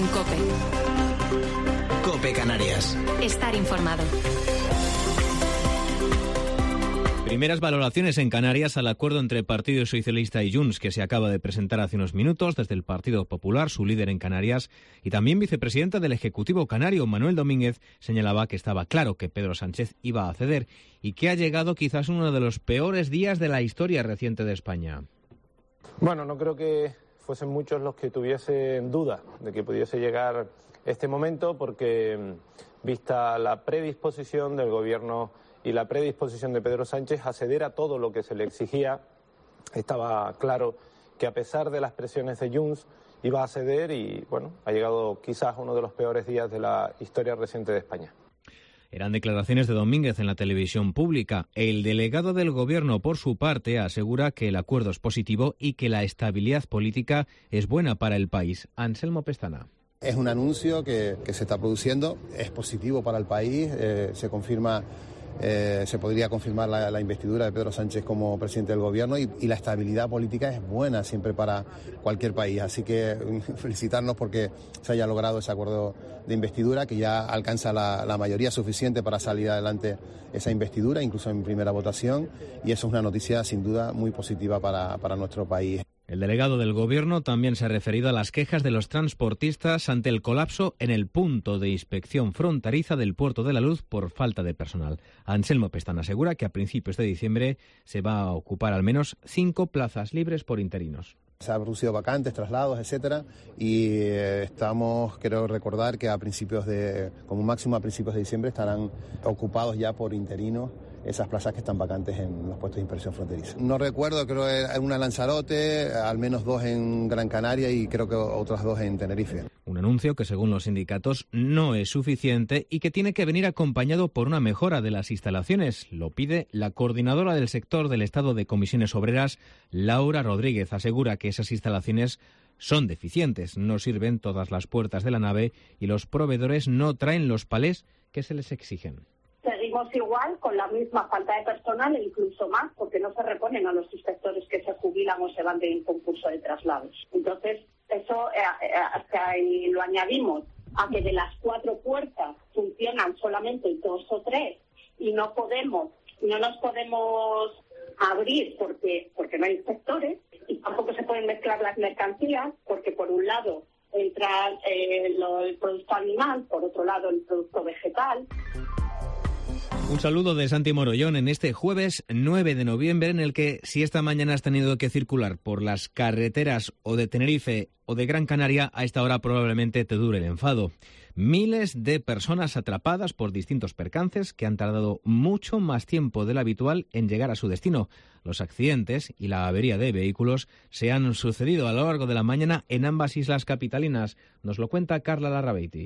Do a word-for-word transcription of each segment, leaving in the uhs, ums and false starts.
en COPE. COPE Canarias. Estar informado. Primeras valoraciones en Canarias al acuerdo entre Partido Socialista y Junts que se acaba de presentar hace unos minutos desde el Partido Popular, su líder en Canarias, y también vicepresidenta del Ejecutivo canario, Manuel Domínguez, señalaba que estaba claro que Pedro Sánchez iba a ceder y que ha llegado quizás uno de los peores días de la historia reciente de España. Bueno, no creo que fuesen muchos los que tuviesen duda de que pudiese llegar este momento porque, vista la predisposición del Gobierno y la predisposición de Pedro Sánchez a ceder a todo lo que se le exigía, estaba claro que a pesar de las presiones de Junts iba a ceder y, bueno, ha llegado quizás uno de los peores días de la historia reciente de España. Eran declaraciones de Domínguez en la televisión pública. El delegado del Gobierno, por su parte, asegura que el acuerdo es positivo y que la estabilidad política es buena para el país. Anselmo Pestana. Es un anuncio que, que se está produciendo, es positivo para el país, eh, se confirma... Eh, se podría confirmar la, la investidura de Pedro Sánchez como presidente del Gobierno y, y la estabilidad política es buena siempre para cualquier país. Así que felicitarnos porque se haya logrado ese acuerdo de investidura que ya alcanza la, la mayoría suficiente para salir adelante esa investidura, incluso en primera votación, y eso es una noticia sin duda muy positiva para, para nuestro país. El delegado del Gobierno también se ha referido a las quejas de los transportistas ante el colapso en el punto de inspección fronteriza del Puerto de la Luz por falta de personal. Anselmo Pestana asegura que a principios de diciembre se va a ocupar al menos cinco plazas libres por interinos. Se han producido vacantes, traslados, etcétera, y eh, estamos, creo recordar que a principios de, como máximo a principios de diciembre estarán ocupados ya por interinos esas plazas que están vacantes en los puestos de inspección fronteriza. No recuerdo, creo que una en Lanzarote, al menos dos en Gran Canaria y creo que otras dos en Tenerife. Un anuncio que, según los sindicatos, no es suficiente y que tiene que venir acompañado por una mejora de las instalaciones. Lo pide la coordinadora del sector del Estado de Comisiones Obreras, Laura Rodríguez. Asegura que esas instalaciones son deficientes, no sirven todas las puertas de la nave y los proveedores no traen los palés que se les exigen. Seguimos igual, con la misma falta de personal e incluso más, porque no se reponen a los inspectores que se jubilan o se van de concurso de traslados. Entonces, eso eh, hasta y lo añadimos a que de las cuatro puertas funcionan solamente dos o tres y no podemos, no nos podemos abrir porque, porque no hay inspectores y tampoco se pueden mezclar las mercancías porque por un lado entra eh, lo, el producto animal, por otro lado el producto vegetal. Un saludo de Santi Morollón en este jueves nueve de noviembre en el que si esta mañana has tenido que circular por las carreteras o de Tenerife o de Gran Canaria, a esta hora probablemente te dure el enfado. Miles de personas atrapadas por distintos percances que han tardado mucho más tiempo del habitual en llegar a su destino. Los accidentes y la avería de vehículos se han sucedido a lo largo de la mañana en ambas islas capitalinas. Nos lo cuenta Carla Larrabeiti.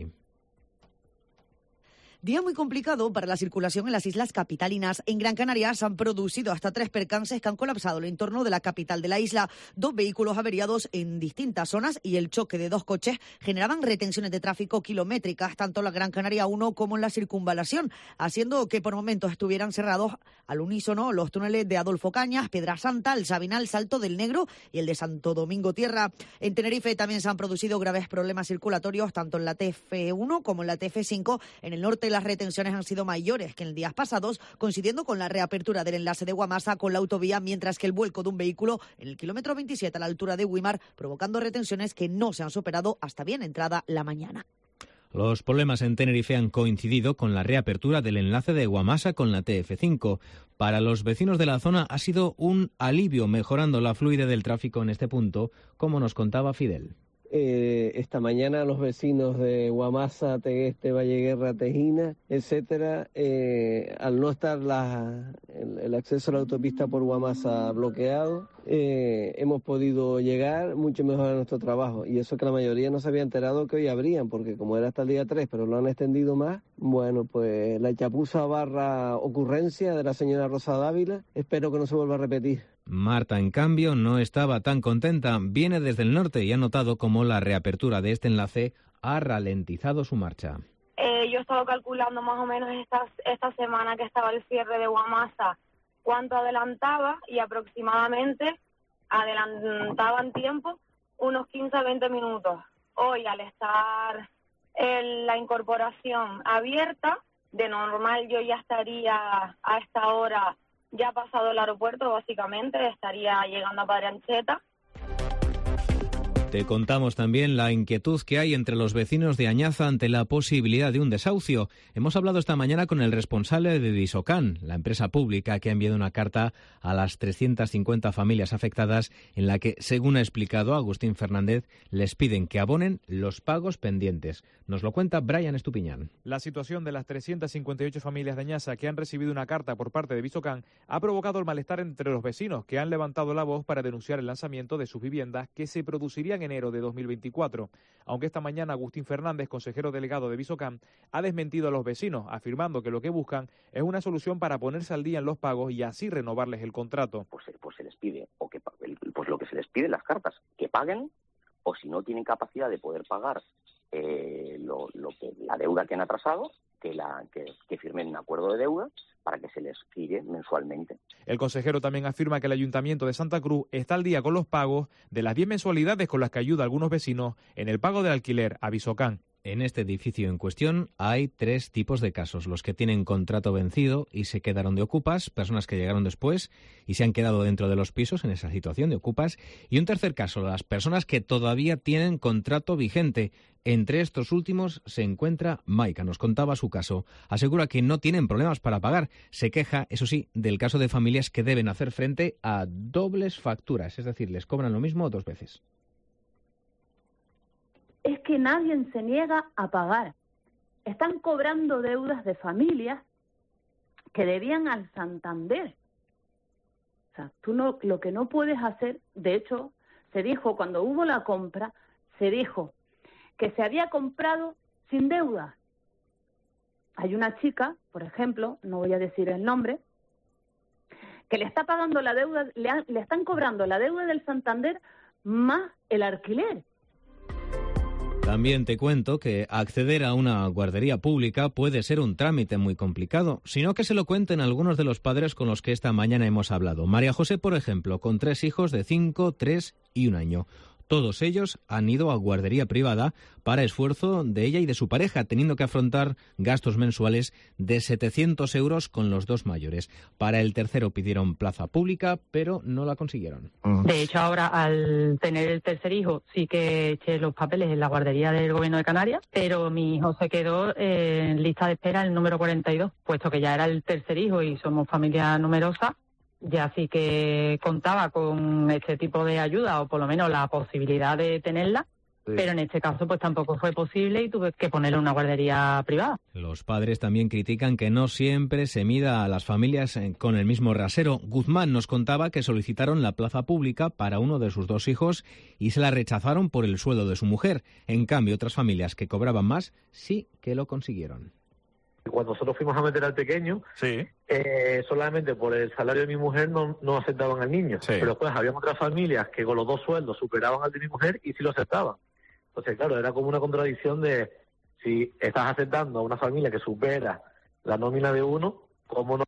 Día muy complicado para la circulación en las islas capitalinas. En Gran Canaria se han producido hasta tres percances que han colapsado el entorno de la capital de la isla. Dos vehículos averiados en distintas zonas y el choque de dos coches generaban retenciones de tráfico kilométricas, tanto en la Gran Canaria uno como en la circunvalación, haciendo que por momentos estuvieran cerrados al unísono los túneles de Adolfo Cañas, Piedra Santa, el Sabinal, Salto del Negro y el de Santo Domingo Tierra. En Tenerife también se han producido graves problemas circulatorios, tanto en la T F uno como en la T F cinco. En el norte las retenciones han sido mayores que en días pasados, coincidiendo con la reapertura del enlace de Guamasa con la autovía, mientras que el vuelco de un vehículo en el kilómetro veintisiete a la altura de Güímar, provocando retenciones que no se han superado hasta bien entrada la mañana. Los problemas en Tenerife han coincidido con la reapertura del enlace de Guamasa con la T F cinco. Para los vecinos de la zona ha sido un alivio, mejorando la fluidez del tráfico en este punto, como nos contaba Fidel. Eh, esta mañana los vecinos de Guamasa, Tegueste, Valleguerra, Tejina, etcétera, eh, al no estar la, el, el acceso a la autopista por Guamasa bloqueado, eh, hemos podido llegar mucho mejor a nuestro trabajo. Y eso que la mayoría no se había enterado que hoy abrían, porque como era hasta el día tres, pero lo han extendido más, bueno, pues la chapuza barra ocurrencia de la señora Rosa Dávila, espero que no se vuelva a repetir. Marta, en cambio, no estaba tan contenta. Viene desde el norte y ha notado cómo la reapertura de este enlace ha ralentizado su marcha. Eh, yo he estado calculando más o menos esta, esta semana que estaba el cierre de Guamasa, cuánto adelantaba, y aproximadamente adelantaban tiempo unos quince a veinte minutos. hoy, al estar en la incorporación abierta, de normal yo ya estaría a esta hora ya pasado el aeropuerto, básicamente, estaría llegando a Padre Ancheta. Te contamos también la inquietud que hay entre los vecinos de Añaza ante la posibilidad de un desahucio. Hemos hablado esta mañana con el responsable de Visocán, la empresa pública que ha enviado una carta a las trescientas cincuenta familias afectadas en la que, según ha explicado Agustín Fernández, les piden que abonen los pagos pendientes. Nos lo cuenta Brian Estupiñán. La situación de las trescientas cincuenta y ocho familias de Añaza que han recibido una carta por parte de Visocán ha provocado el malestar entre los vecinos que han levantado la voz para denunciar el lanzamiento de sus viviendas que se produciría en enero de dos mil veinticuatro. Aunque esta mañana Agustín Fernández, consejero delegado de Visocán, ha desmentido a los vecinos, afirmando que lo que buscan es una solución para ponerse al día en los pagos y así renovarles el contrato. Pues, pues se les pide, o que pues lo que se les pide en las cartas, que paguen, o si no tienen capacidad de poder pagar eh, lo, lo que la deuda que han atrasado, que, la, que, que firmen un acuerdo de deuda para que se les gire mensualmente. El consejero también afirma que el Ayuntamiento de Santa Cruz está al día con los pagos de las diez mensualidades con las que ayuda a algunos vecinos en el pago del alquiler a Visocán. En este edificio en cuestión hay tres tipos de casos: los que tienen contrato vencido y se quedaron de ocupas, personas que llegaron después y se han quedado dentro de los pisos en esa situación de ocupas, y un tercer caso, las personas que todavía tienen contrato vigente. Entre estos últimos se encuentra Maika, nos contaba su caso. Asegura que no tienen problemas para pagar. Se queja, eso sí, del caso de familias que deben hacer frente a dobles facturas, es decir, les cobran lo mismo dos veces. Es que nadie se niega a pagar. Están cobrando deudas de familias que debían al Santander. O sea, tú no, lo que no puedes hacer, de hecho, se dijo cuando hubo la compra, se dijo que se había comprado sin deuda. Hay una chica, por ejemplo, no voy a decir el nombre, que le está pagando la deuda, le, ha, le están cobrando la deuda del Santander más el alquiler. También te cuento que acceder a una guardería pública puede ser un trámite muy complicado, sino que se lo cuenten algunos de los padres con los que esta mañana hemos hablado. María José, por ejemplo, con tres hijos de cinco, tres y un año. Todos ellos han ido a guardería privada para esfuerzo de ella y de su pareja, teniendo que afrontar gastos mensuales de setecientos euros con los dos mayores. Para el tercero pidieron plaza pública, pero no la consiguieron. De hecho, ahora, al tener el tercer hijo, sí que eché los papeles en la guardería del Gobierno de Canarias, pero mi hijo se quedó en lista de espera el número cuarenta y dos, puesto que ya era el tercer hijo y somos familia numerosa. Ya sí que contaba con este tipo de ayuda, o por lo menos la posibilidad de tenerla, sí. Pero en este caso pues tampoco fue posible y tuve que ponerle una guardería privada. Los padres también critican que no siempre se mida a las familias con el mismo rasero. Guzmán nos contaba que solicitaron la plaza pública para uno de sus dos hijos y se la rechazaron por el sueldo de su mujer. En cambio, otras familias que cobraban más sí que lo consiguieron. Cuando nosotros fuimos a meter al pequeño, sí. eh, solamente por el salario de mi mujer no, no aceptaban al niño. Sí. Pero después había otras familias que con los dos sueldos superaban al de mi mujer y sí lo aceptaban. Entonces, claro, era como una contradicción de si estás aceptando a una familia que supera la nómina de uno, ¿cómo no?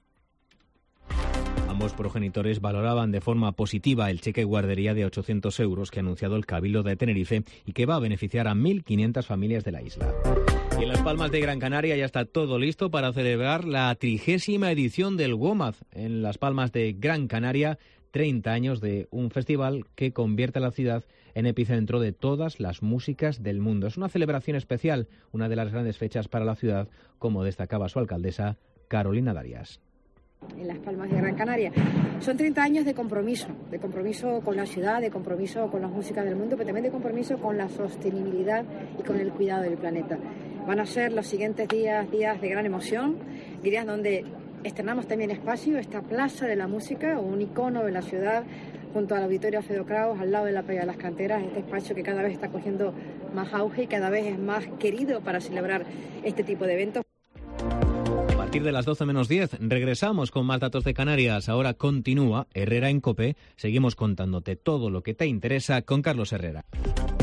Ambos progenitores valoraban de forma positiva el cheque guardería de ochocientos euros que ha anunciado el Cabildo de Tenerife y que va a beneficiar a mil quinientas familias de la isla. Y en Las Palmas de Gran Canaria ya está todo listo para celebrar la trigésima edición del WOMAD. En Las Palmas de Gran Canaria, treinta años de un festival que convierte a la ciudad en epicentro de todas las músicas del mundo. Es una celebración especial, una de las grandes fechas para la ciudad, como destacaba su alcaldesa, Carolina Darias. En Las Palmas de Gran Canaria. Son treinta años de compromiso, de compromiso con la ciudad, de compromiso con las músicas del mundo, pero también de compromiso con la sostenibilidad y con el cuidado del planeta. Van a ser los siguientes días, días de gran emoción, días donde estrenamos también espacio, esta Plaza de la Música, un icono de la ciudad, junto al Auditorio Alfredo Kraus, al lado de la Playa de las Canteras, este espacio que cada vez está cogiendo más auge y cada vez es más querido para celebrar este tipo de eventos. A partir de las doce menos diez regresamos con más datos de Canarias. Ahora continúa Herrera en COPE. Seguimos contándote todo lo que te interesa con Carlos Herrera.